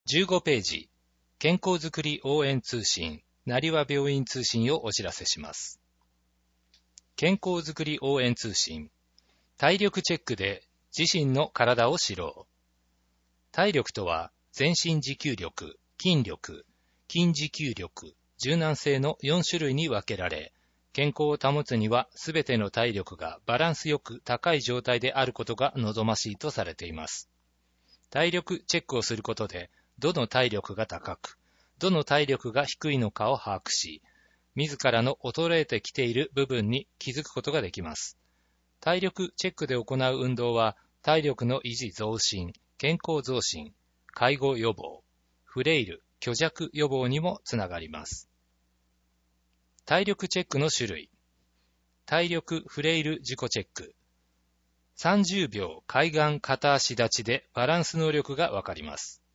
15ページ、健康づくり応援通信、なりわ病院通信をお知らせします。健康づくり応援通信、体力チェックで自身の体を知ろう。体力とは、全身持久力、筋力、筋持久力、柔軟性の4種類に分けられ、健康を保つにはすべての体力がバランスよく高い状態であることが望ましいとされています。体力チェックをすることで、どの体力が高く、どの体力が低いのかを把握し、自らの衰えてきている部分に気づくことができます。体力チェックで行う運動は、体力の維持増進、健康増進、介護予防、フレイル、虚弱予防にもつながります。体力チェックの種類。体力フレイル自己チェック。30秒海岸片足立ちでバランス能力がわかります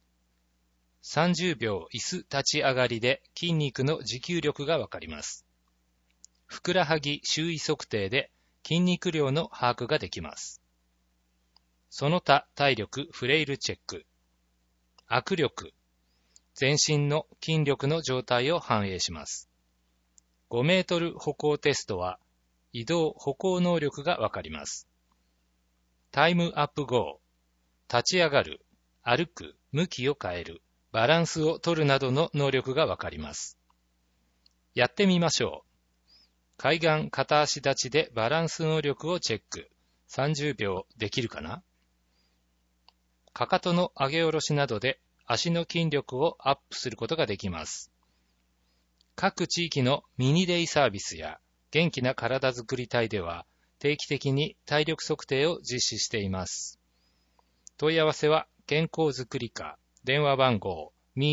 。30秒椅子立ち上がりで筋肉の持久力がわかります。ふくらはぎ周囲測定で筋肉量の把握ができます。その他体力フレイルチェック。握力。全身の筋力の状態を反映します。5メートル歩行テストは移動歩行能力がわかります。タイムアップ後、立ち上がる、歩く、向きを変える、バランスを取るなどの能力がわかります。やってみましょう。海岸片足立ちでバランス能力をチェック。30秒できるかな？かかとの上げ下ろしなどで足の筋力をアップすることができます。各地域のミニデイサービスや元気な体づくり隊では定期的に体力測定を実施しています。問い合わせは健康づくり課電話番号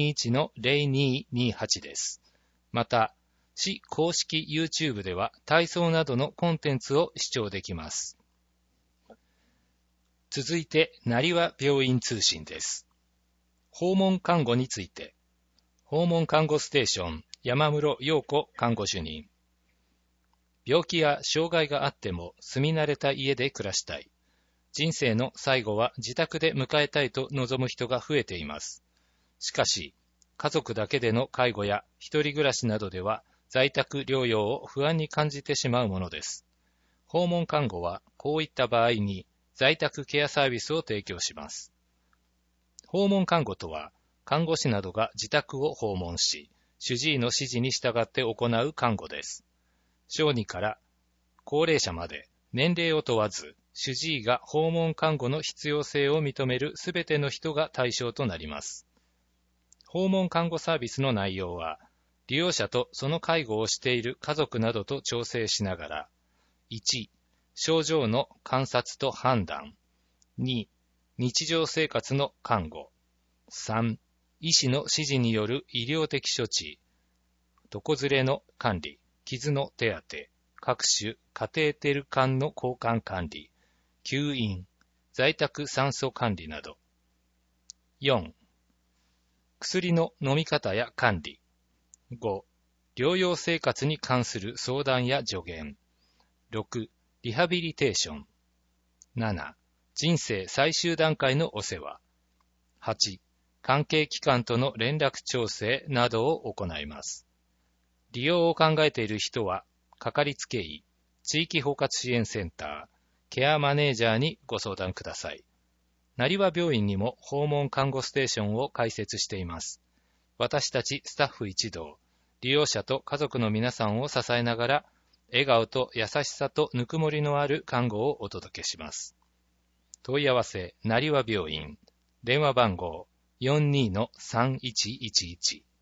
21-0228 です。また、市公式 YouTube では体操などのコンテンツを視聴できます。続いて、なりわ病院通信です。訪問看護について、訪問看護ステーション山室陽子看護主任。病気や障害があっても住み慣れた家で暮らしたい。人生の最後は自宅で迎えたいと望む人が増えています。しかし、家族だけでの介護や一人暮らしなどでは在宅療養を不安に感じてしまうものです。訪問看護はこういった場合に在宅ケアサービスを提供します。訪問看護とは、看護師などが自宅を訪問し、主治医の指示に従って行う看護です。小児から高齢者まで年齢を問わず、主治医が訪問看護の必要性を認めるすべての人が対象となります。訪問看護サービスの内容は、利用者とその介護をしている家族などと調整しながら、1、症状の観察と判断。2、日常生活の看護。3、医師の指示による医療的処置。床ずれの管理。傷の手当て、各種カテーテル管の交換管理、吸引、在宅酸素管理など。4、薬の飲み方や管理。5、療養生活に関する相談や助言。6、リハビリテーション。7、人生最終段階のお世話。8、関係機関との連絡調整などを行います。利用を考えている人は、かかりつけ医、地域包括支援センター、ケアマネージャーにご相談ください。なりわ病院にも訪問看護ステーションを開設しています。私たちスタッフ一同、利用者と家族の皆さんを支えながら、笑顔と優しさとぬくもりのある看護をお届けします。問い合わせ、なりわ病院、電話番号 42-3111